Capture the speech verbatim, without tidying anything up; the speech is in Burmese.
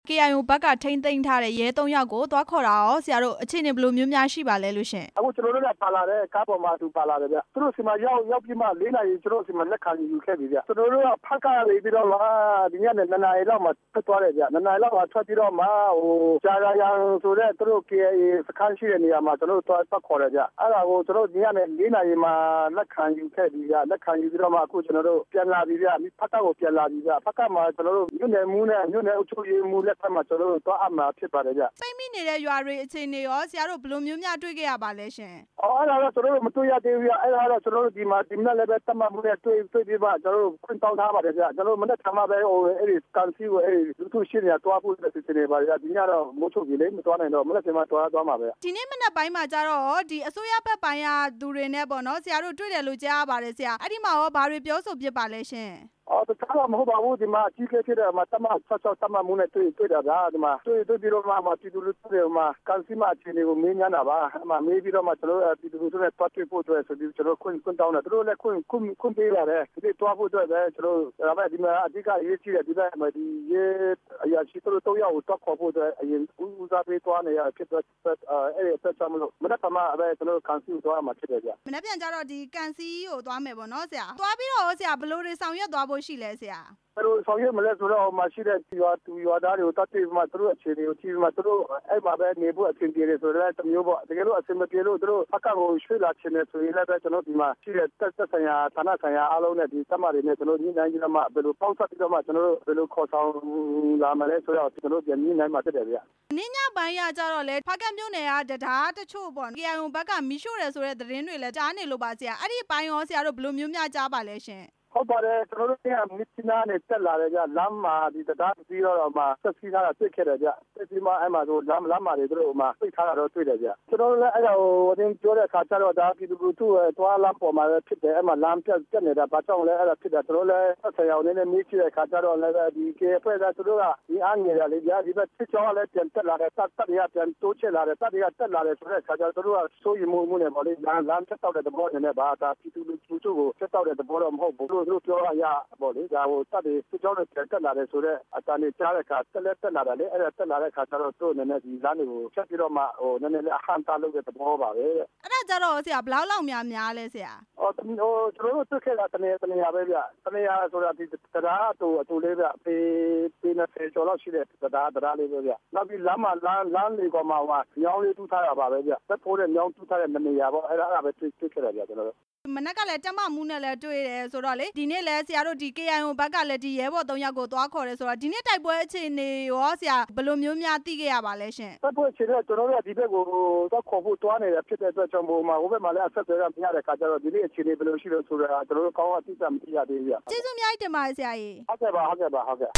ကေအိုင်အို ဘက်ကထိန်းသိမ်းထားတဲ့ရဲသုံးယောက်ကိုသွားခေါ်တာရောဆရာတို့အခြေအနေဘယ်လိုမျိုးများရှိပါလဲလို့ရှင်အခုကျွန်တော်တို့ကပါလာတယ်ကားပေါ်မှာသူပါလာတယ်ဗျသူတို့စီမှာရောက်ရောက်ပြီးမှလေးနာရီကျွန်တော်စီမှာလက်ခံယူခဲ့ပြီဗျကျွန်တော်တို့ကဖက်ကနေပြီးတော့မှဒီညနေနှစ်နာရီလောက်မှာထွက်သွားတယ်ဗျနှစ်နာရီလောက်မှာထွက်ပြီးတော့မှဟိုကြာကြာရန်ဆိုတဲ့သူတို့ ကေအိုင်အေ စခန်းရှိတဲ့နေရာမှာကျွန်တော်တို့သွားခေါ်တယ်ဗျအဲ့ဒါကိုကျွန်တော်ဒီညနေလေးနာရီမှာလက်ခံယူခဲ့ပြီဗျလက်ခံယူပြီးတော့မှအခုကျွန်တော်တို့ပြန်လာပြီဗျဖက်ကကိုပြန်လာပြီဗျဖက်ကမှာကျွန်တော်တို့ညနေမူးနဲ့ညနေအုပ်ချုပ်ရေးမူးလက်ထက်မှာကျွန်တော်တို့သွားအမှာဖြစ်ပါတယ်ဗျပိတ်မိနေတဲ့ရွာတွေအခြေအနေရောဆရာတို့ဘယ်လိုမျိုးများတွေ့ခဲ့ရပါလဲရှင်အော်အဲ့ဒါတော့ကျွန်တော်တို့မတွေ့ရသေးဘူးဗျအဲ့ဒါတော့ကျွန်တော်တို့ဒီမှာဒီမနေ့လည်းပဲတမမှုနဲ့တွေ့တွေ့ပြီးမှကျွန်တော်တို့ခွင့်တောင်းထားပါတယ်ဗျကျွန်တော်တို့မနေ့ကမှပဲဟိုအဲ့ဒီကန်စီကိုအဲ့ဒီလူထုရှင်းနေတာတွားဖို့စီစဉ်နေပါဗျဒီညတော့မိုးချုပ်ပြီလေမတွားနိုင်တော့မနေ့ကမှတွားသွားမှာပဲဒီနေ့မနေ့ပိုင်းမှာကျတော့ဒီအစိုးရဘက်ပိုင်းကသူတွေနဲ့ပေါ့နော်ဆရာတို့တွေ့တယ်လို့ကြားရပါတယ်ဆရာအဲ့ဒီမှာရောဘာတွေပြောဆိုဖြစ်ပါလဲရှင်အော်တခြားမဟုတ်ပါဘူးဒီမှာအကြီးကဲဖြစ်တဲ့မှာတမဆော့ဆော့တမမှုနဲ့တွေ့တွေ့တာဗျာဒီမှာတွေ့တွေ့ပြီးတော့မှပြည်သူလူထုတွေမှာကန်စီမအခြေအနေကိုမင်းညာတာပါအမှမေးပြီးတော့မှကျွန်တော်ပြည်သူလူထုနဲ့တွားတွေ့ဖို့အတွက်ဆိုပြီးကျွန်တော်ခွင့်ခွင့်တောင်းတယ်သူတို့လည်းခွင့်ခွင့်ခွင့်ပေးရတယ်ဒီတွားဖို့အတွက်ပဲကျွန်တော်ဒါပေမဲ့ဒီမှာအကြီးကရေးကြည့်တယ်ဒီဘက်မှာဒီရေအရာရှိတို့တော့ရောက်တော့ခေါ်ဖို့အတွက်အရင်ဦးစားပေးတွားနေရဖြစ်တဲ့အဲ့ဒီအတွက်ကြောင့်မလို့မနေ့ကမှအဲကျွန်တော်ကန်စီကိုတွားမှာဖြစ်တယ်ဗျမနေ့ပြန်ကြတော့ဒီကန်စီကိုတွားမယ်ပေါ့နော်ဆရာတွားပြီးတော့ဆရာဘယ်လိုတွေဆောင်ရွက်သွားဖို့ရှိလဲဆရာသူတို့ဆောင်ရွက်မလဲဆိုတော့မရှိတဲ့ရွာသူရွာသားတွေကိုတတ်သိမှသူတို့အခြေအနေကိုကြည့်မှသူတို့အဲ့မှာပဲနေဖို့အဆင်ပြေတယ်ဆိုတော့တမျိုးပေါ့တကယ်လို့အဆင်မပြေလို့သူတို့အကောက်ကိုရွှေ့လာချင်တယ်ဆိုရင်လည်းပဲကျွန်တော်ဒီမှာရှိတဲ့တက်သက်ဆိုင်ရာဌာနဆိုင်ရာအားလုံးနဲ့ဒီတမတွေနဲ့ကျွန်တော်ညှိနှိုင်းကြည့်မှဘယ်လိုပေါင်းစပ်ပြီးတော့မှကျွန်တော်တို့ဘယ်လိုခေါ်ဆောင်လာမလဲဆိုတော့ကျွန်တော်ပြန်ညှိနှိုင်းမှဖြစ်တယ်ဗျနင်းညပိုင်းရကြတော့လေဖကတ်မြို့နယ်ကတရားတချို့ပေါ့ ကေအိုင်အို ဘက်ကမီးရှို့တယ်ဆိုတဲ့သတင်းတွေလည်းကြားနေလို့ပါဆရာအဲ့ဒီပိုင်းရောဆရာတို့ဘယ်လိုမျိုးများကြားပါလဲရှင်ဟုတ်ပါတယ်ကျွန်တော်တို့ကမြစ်ချနာနဲ့တက်လာတယ်ကြလမ်းမှာဒီတရားပြီးတော့မှဆက်စီးထားတာတွေ့ခဲ့တယ်ကြတက်ပြီးမှအဲ့မှာဆိုလမ်းလမ်းမှာတွေတို့မှပြိတ်ထားတာတော့တွေ့တယ်ကြကျွန်တော်တို့လည်းအဲ့ဒါကိုအတင်းပြောတဲ့အခါကျတော့ဒါပြည်သူလူထုရဲ့တွားလမ်းပေါ်မှာဖြစ်တယ်အဲ့မှာလမ်းပြတ်ပြတ်နေတာဘာကြောင့်လဲအဲ့ဒါဖြစ်တယ်ကျွန်တော်လည်းဆက်ဆံအောင်နေနေမြည်ကြည့်တဲ့အခါကျတော့လည်းဒီကေဖွဲ့ကသူတို့ကဒီအားငယ်ရလေကြာဒီဘက်စစ်ကြောလည်းပြန်တက်လာတယ်တက်တက်ရပြန်တိုးချလာတယ်တက်ရတက်လာတယ်ဆိုတဲ့အခါကျတော့သူတို့ကစိုးရိမ်မှုမှုနဲ့ပေါ့လေလမ်းလမ်းဖြတ်တောက်တဲ့သဘောနဲ့ဘာသာပြည်သူလူထုကိုဖြတ်တောက်တဲ့သဘောတော့မဟုတ်ဘူးသူတို့ပြောရပေါ့လေဒါဟိုတက်ပြီးစစ်ကြောနဲ့ပြန်တက်လာတယ်ဆိုတော့အတန်လေးကြားတဲ့အခါတက်လက်တက်လာတယ်လေအဲ့ဒါတက်လာတဲ့အခါကျတော့တို့နည်းနည်းဒီလမ်းတွေကိုဖြတ်ပြီးတော့မှဟိုနည်းနည်းလေးအဟန့်တာလုပ်တဲ့သဘောပါပဲအဲ့ဒါကြတော့ဆရာဘလောက်လောက်များများလဲဆရာဟိုဟိုကျွန်တော်တို့တွေ့ခဲ့တာတနေတနေရပဲဗျတနေရဆိုတာဒီတရားအတူအတူလေးဗျပေပေနဲ့ဖေကျော်လောက်ရှိတဲ့တရားတရားလေးပဲဗျနောက်ပြီးလမ်းမှာလမ်းလမ်းလေးကမှဟိုညောင်းလေးတူးထားတာပါပဲဗျသက်ဖို့တဲ့ညောင်းတူးထားတဲ့နေရာပေါ့အဲ့ဒါအဲ့ဒါပဲတွေ့တွေ့ခဲ့တာဗျကျွန်တော်တို့မနက်ကလည်းတက်မမှုနဲ့လည်းတွေ့တယ်ဆိုတော့လေဒီနေ့လည်းဆရာတို့ဒီ ကေအိုင်အို ဘက်ကလည်းဒီရဲဘော်သုံးယောက်ကိုသွားခေါ်တယ်ဆိုတော့ဒီနေ့တိုက်ပွဲအခြေအနေရောဆရာဘယ်လိုမျိုးများသိခဲ့ရပါလဲရှင်တိုက်ပွဲအခြေအနေကျွန်တော်တို့ကဒီဘက်ကိုသွားခေါ်ဖို့တွားနေတာဖြစ်တဲ့အတွက်ကြောင့်ဟိုမှာဟိုဘက်မှာလည်းအဆက်အသွယ်ရမရတဲ့ခါကျတော့ဒီနေ့အခြေအနေဘယ်လိုရှိလို့ဆိုတာကျွန်တော်တို့ကောင်းအောင်သိတာမသိရသေးဘူးဗျကျေးဇူးအများကြီးတင်ပါတယ်ဆရာကြီးဟုတ်ကဲ့ပါဟုတ်ကဲ့ပါဟုတ်ကဲ့